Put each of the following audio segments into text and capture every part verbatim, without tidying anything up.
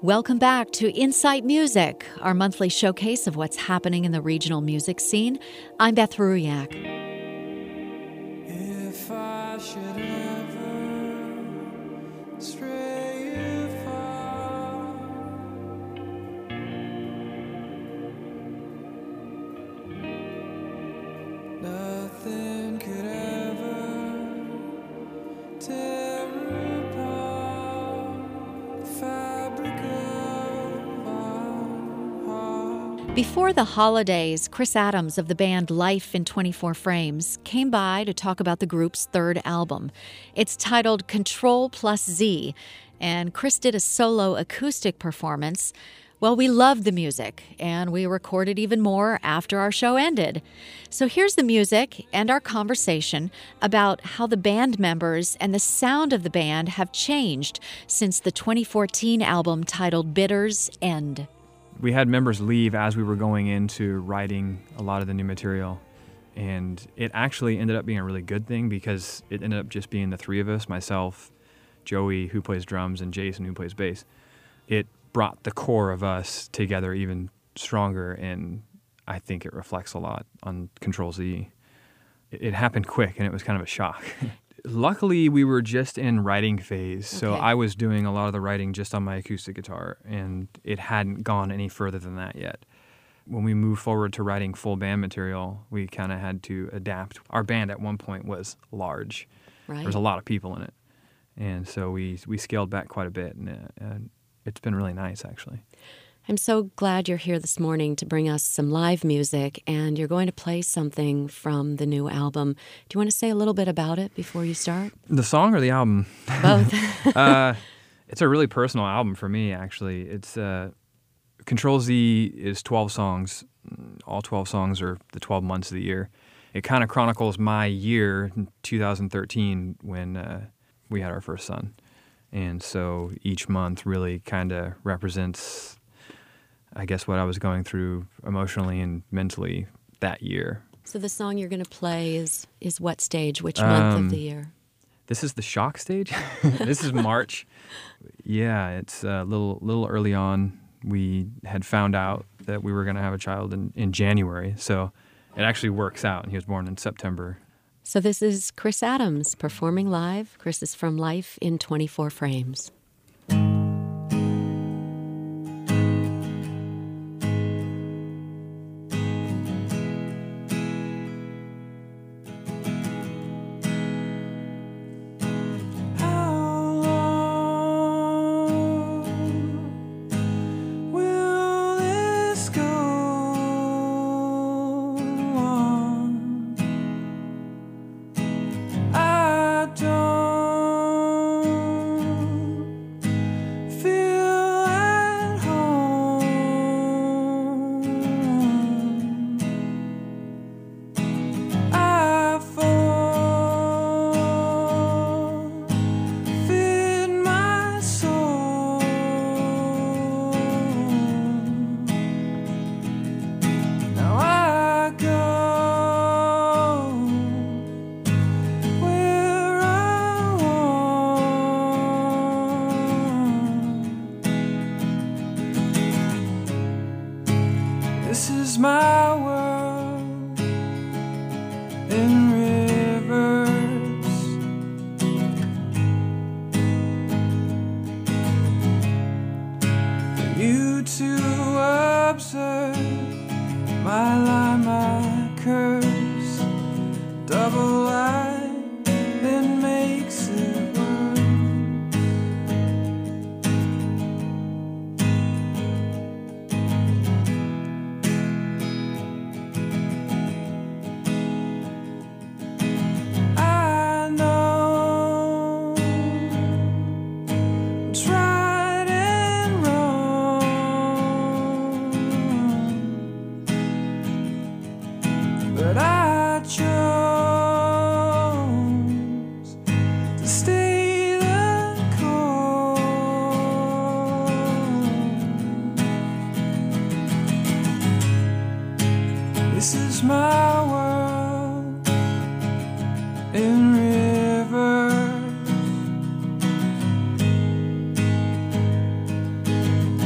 Welcome back to Insight Music, our monthly showcase of what's happening in the regional music scene. I'm Beth Ruyak. If I should ever stray far, nothing could ever tear apart the fabric of our heart. Before the holidays, Chris Adams of the band Life in twenty-four Frames came by to talk about the group's third album. It's titled Control Plus Z, and Chris did a solo acoustic performance. Well, we loved the music, and we recorded even more after our show ended. So here's the music and our conversation about how the band members and the sound of the band have changed since the twenty fourteen album titled Bitter's End. We had members leave as we were going into writing a lot of the new material, and it actually ended up being a really good thing because it ended up just being the three of us, myself, Joey, who plays drums, and Jason, who plays bass. It brought the core of us together even stronger, and I think it reflects a lot on Control Z. It, it happened quick, and it was kind of a shock. Luckily, we were just in writing phase, so Okay. I was doing a lot of the writing just on my acoustic guitar, and it hadn't gone any further than that yet. When we moved forward to writing full band material, we kind of had to adapt. Our band at one point was large. Right. There was a lot of people in it, and so we we scaled back quite a bit, and, uh, and it's been really nice, actually. I'm so glad you're here this morning to bring us some live music, and you're going to play something from the new album. Do you want to say a little bit about it before you start? The song or the album? Both. uh, it's a really personal album for me, actually. It's uh, Control Z is twelve songs. All twelve songs are the twelve months of the year. It kind of chronicles my year in two thousand thirteen when uh, we had our first son. And so each month really kind of represents, I guess, what I was going through emotionally and mentally that year. So the song you're going to play is is what stage, which month Um, of the year? This is the shock stage. This is March. Yeah, it's a little little early on. We had found out that we were going to have a child in, in January, so it actually works out. He was born in September. So this is Chris Adams performing live. Chris is from Life in twenty-four Frames. How long will this go on? I don't feel at home. I forfeit my soul. Now I go where I want. This is my world in rivers. For you to observe my lie, my curse, double line, then makes it worse. I know what's right and wrong, but I chose to stay the course. This is my world in rivers.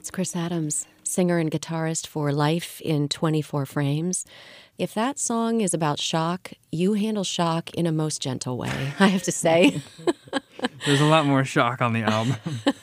It's Chris Adams, singer and guitarist for Life in twenty-four Frames. If that song is about shock, you handle shock in a most gentle way, I have to say. There's a lot more shock on the album.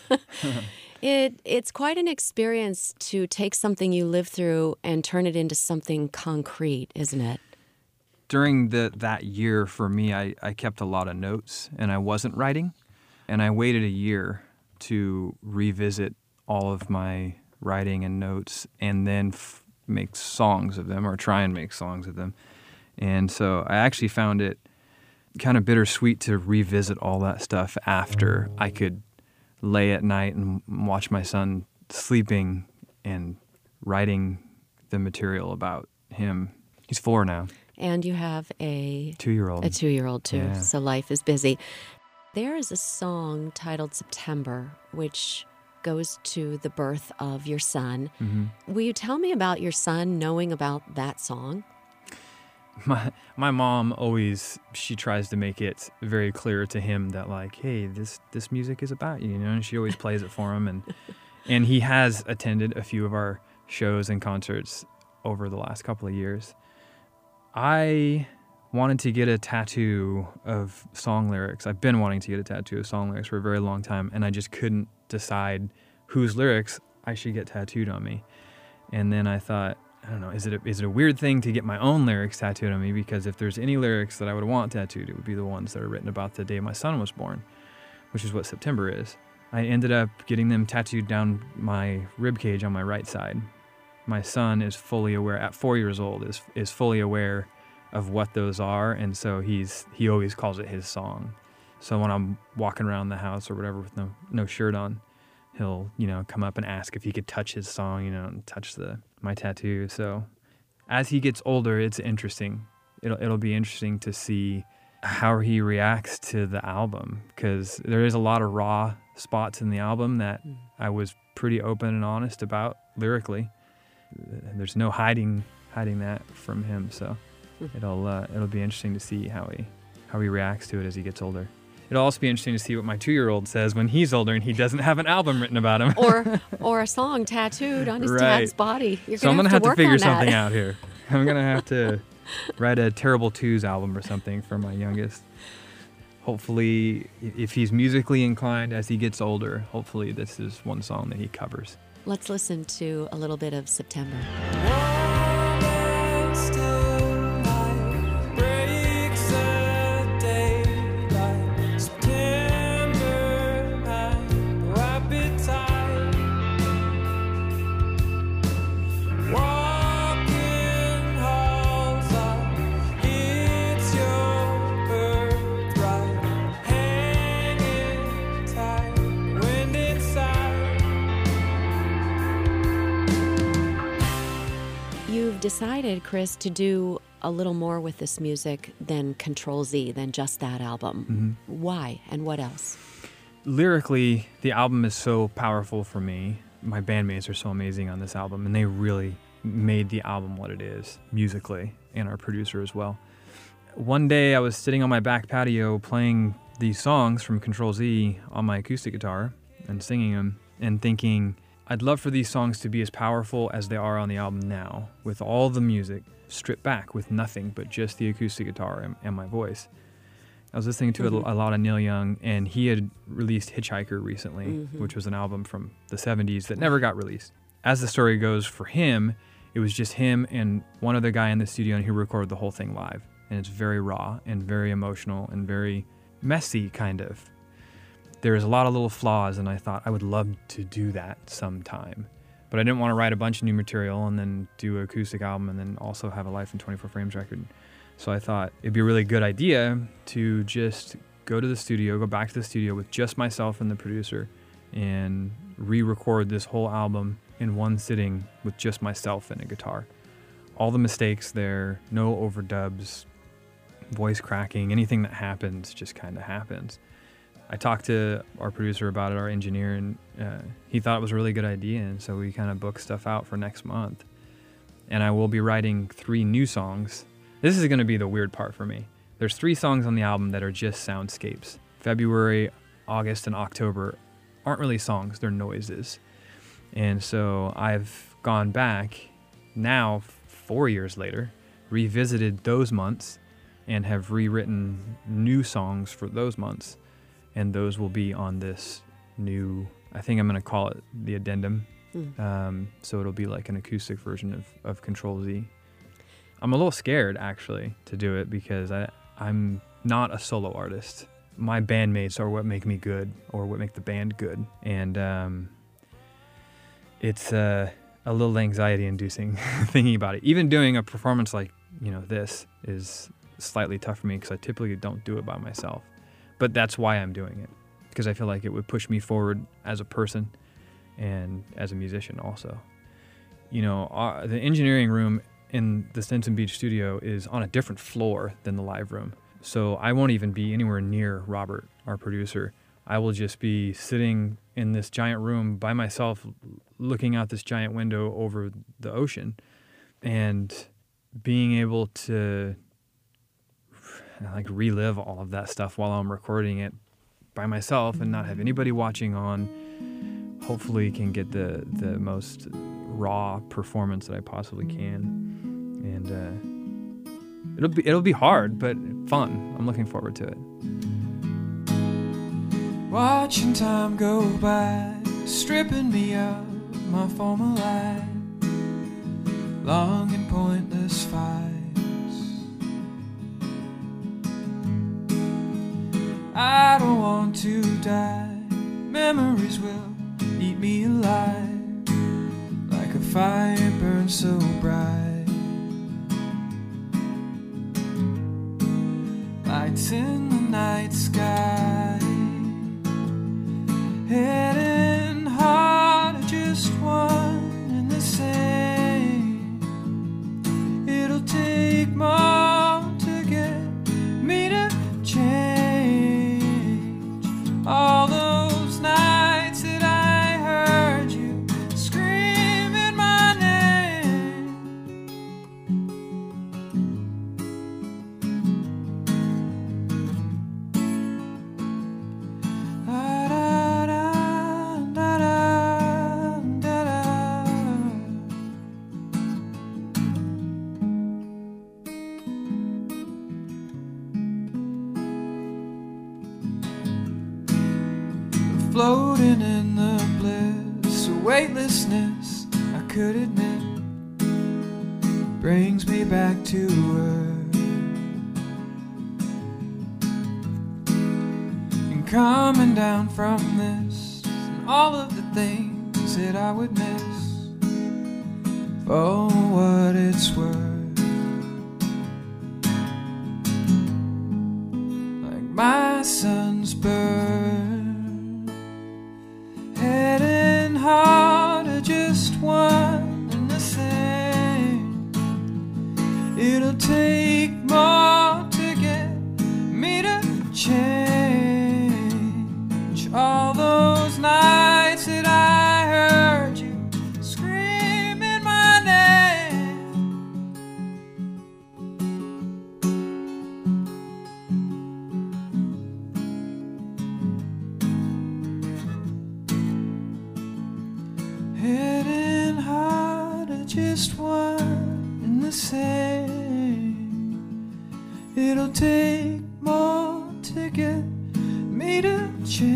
It It's quite an experience to take something you live through and turn it into something concrete, isn't it? During the that year for me, I, I kept a lot of notes, and I wasn't writing. And I waited a year to revisit all of my writing and notes and then f- make songs of them, or try and make songs of them. And so I actually found it kind of bittersweet to revisit all that stuff after I could lay at night and watch my son sleeping and writing the material about him. He's four now. And you have a two-year-old. A two-year-old, too, Yeah. so life is busy. There is a song titled September, which goes to the birth of your son. Mm-hmm. Will you tell me about your son knowing about that song? My my mom always, she tries to make it very clear to him that, like, hey, this this music is about you, you know, and she always plays it for him. And and he has attended a few of our shows and concerts over the last couple of years. I wanted to get a tattoo of song lyrics. I've been wanting to get a tattoo of song lyrics for a very long time, and I just couldn't decide whose lyrics I should get tattooed on me. And then I thought, I don't know, is it a, is it a weird thing to get my own lyrics tattooed on me? Because if there's any lyrics that I would want tattooed, it would be the ones that are written about the day my son was born, which is what September is. I ended up getting them tattooed down my rib cage on my right side. My son is fully aware, at four years old, is is fully aware of what those are, and so he's he always calls it his song. So when I'm walking around the house or whatever with no no shirt on, he'll, you know, come up and ask if he could touch his song, you know, and touch the my tattoo. So as he gets older, it's interesting. It'll it'll be interesting to see how he reacts to the album, because there is a lot of raw spots in the album that I was pretty open and honest about lyrically. There's no hiding hiding that from him, so it'll uh, it'll be interesting to see how he how he reacts to it as he gets older. It'll also be interesting to see what my two-year-old says when he's older and he doesn't have an album written about him. Or or a song tattooed on his Right. dad's body. You're So I'm gonna gonna have to work figure on that. something out here. I'm gonna have to write a Terrible Twos album or something for my youngest. Hopefully, if he's musically inclined as he gets older, hopefully this is one song that he covers. Let's listen to a little bit of September. Warm and still night breaks the daylight. September night, rapid tide. Walking halls up, it's your birthright. Hanging tight, wind inside. You've decided, Chris, to do a little more with this music than Control Z, than just that album. Mm-hmm. Why and what else? Lyrically, the album is so powerful for me. My bandmates are so amazing on this album, and they really made the album what it is musically, and our producer as well. One day I was sitting on my back patio playing these songs from Control Z on my acoustic guitar and singing them and thinking, I'd love for these songs to be as powerful as they are on the album now, with all the music stripped back with nothing but just the acoustic guitar and, and my voice. I was listening to mm-hmm. a, a lot of Neil Young, and he had released Hitchhiker recently, mm-hmm. which was an album from the seventies that never got released. As the story goes, for him, it was just him and one other guy in the studio, and he recorded the whole thing live. And it's very raw and very emotional and very messy, kind of. There's a lot of little flaws, and I thought I would love to do that sometime. But I didn't want to write a bunch of new material and then do an acoustic album and then also have a Life in twenty-four Frames record. So I thought it'd be a really good idea to just go to the studio, go back to the studio with just myself and the producer, and re-record this whole album in one sitting with just myself and a guitar. All the mistakes there, no overdubs, voice cracking, anything that happens just kind of happens. I talked to our producer about it, our engineer, and uh, he thought it was a really good idea, and so we kind of booked stuff out for next month. And I will be writing three new songs. This is going to be the weird part for me. There's three songs on the album that are just soundscapes. February, August, and October aren't really songs, they're noises. And so I've gone back now, four years later, revisited those months and have rewritten new songs for those months. And those will be on this new, I think I'm going to call it the addendum. Mm. Um, so it'll be like an acoustic version of, of Control Z. I'm a little scared, actually, to do it because I, I'm not a solo artist. My bandmates are what make me good, or what make the band good. And um, it's uh, a little anxiety-inducing thinking about it. Even doing a performance like, you know, this is slightly tough for me because I typically don't do it by myself. But that's why I'm doing it, because I feel like it would push me forward as a person and as a musician also. You know, our, the engineering room in the Stinson Beach studio is on a different floor than the live room. So I won't even be anywhere near Robert, our producer. I will just be sitting in this giant room by myself, looking out this giant window over the ocean and being able to like relive all of that stuff while I'm recording it by myself and not have anybody watching on. Hopefully can get the, the most raw performance that I possibly can. And uh, it'll be it'll be hard, but fun. I'm looking forward to it. Watching time go by, stripping me of my former life, long and pointless fights. I don't want to die. Memories will eat me alive, like a fire burns so bright. Lights in the night sky, heading hard, just one and the same. It'll take more to get me to change. All those nights that I heard you screaming my name. Da, da, da, da, da, da, da. Floating in the bliss, a weightlessness I could admit, brings me back to earth. And coming down from this, and all of the things that I would miss, for what it's worth. Like my son's bird, heading hard to just one and the same. It'll take more to get me to change. All those nights that I heard you screaming my name. Heading hard to just one and the same. It'll take more to get me to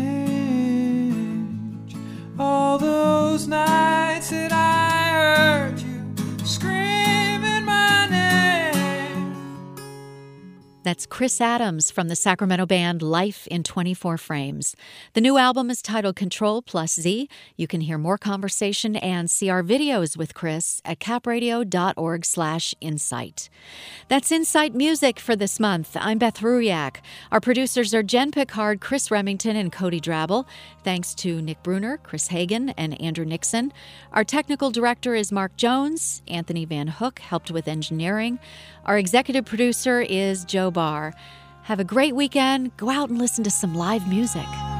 change. All those nights that I heard you screaming my name. That's Chris Adams from the Sacramento band Life in twenty-four Frames. The new album is titled Control Plus Z. You can hear more conversation and see our videos with Chris at capradio.org slash insight. That's Insight Music for this month. I'm Beth Ruyak. Our producers are Jen Pickard, Chris Remington, and Cody Drabble. Thanks to Nick Bruner, Chris Hagan, and Andrew Nixon. Our technical director is Mark Jones. Anthony Van Hook helped with engineering. Our executive producer is Joe Barr. Have a great weekend. Go out and listen to some live music.